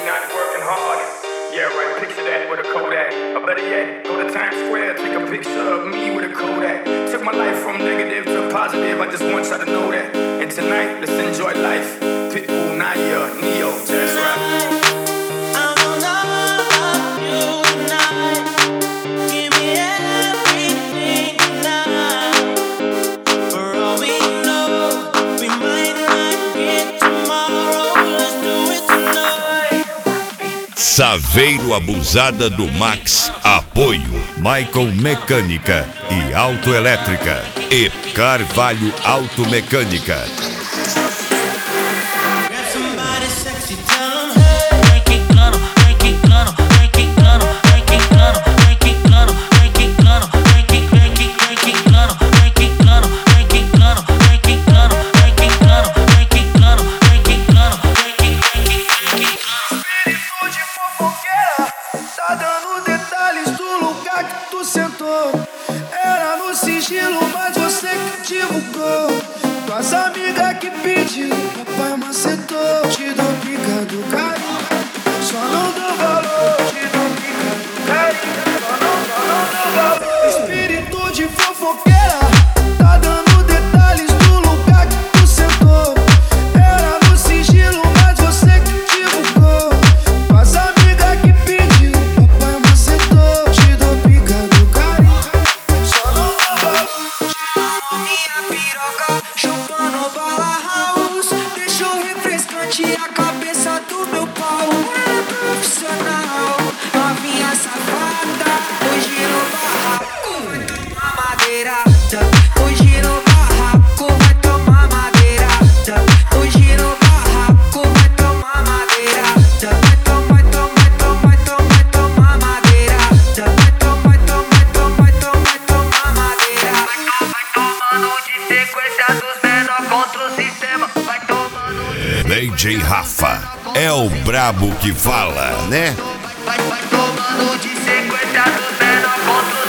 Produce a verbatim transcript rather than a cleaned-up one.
not working hard. Yeah, right, picture that with a Kodak. Or better yet, go to Times Square, take a picture of me with a Kodak. Took my life from negative to positive, I just want y'all to know that. And tonight, let's enjoy life. Pitbull, Naya, Neo, Jazz Rap. Saveiro Abusada do Max. Apoio Michael Mecânica e Autoelétrica e Carvalho Automecânica. Era no sigilo, mas você que divulgou. Tuas amigas que pediu, papai macetou. Te dou pica do carinho, só não dou valor. Te dou pica do carinho, só não, só não dou valor. Espírito de fofoqueira, tá dando detalhes do lugar que tu sentou. Era no sigilo, mas você que divulgou. Tuas amigas que pediu, papai macetou. Te dou pica do carinho, só não dou valor. Minha piroca, chupando bala house. Deixou refrescante a cabeça do meu pau. É profissional, novinha safada. Hoje no barraco vai tomar madeirada. Hoje no barraco vai tomar madeirada. Hoje no barraco vai tomar madeirada. Vai tomar, tomar, tomar, tomar, tomar madeirada. Vai tomar, tomar, tomar, tomar, tomar madeirada. Vai tomando de sequência dos menor contra o sistema. Vai tomando. D J Rafa é o brabo que fala, né? Vai, vai tomando de sequência dos menor contra o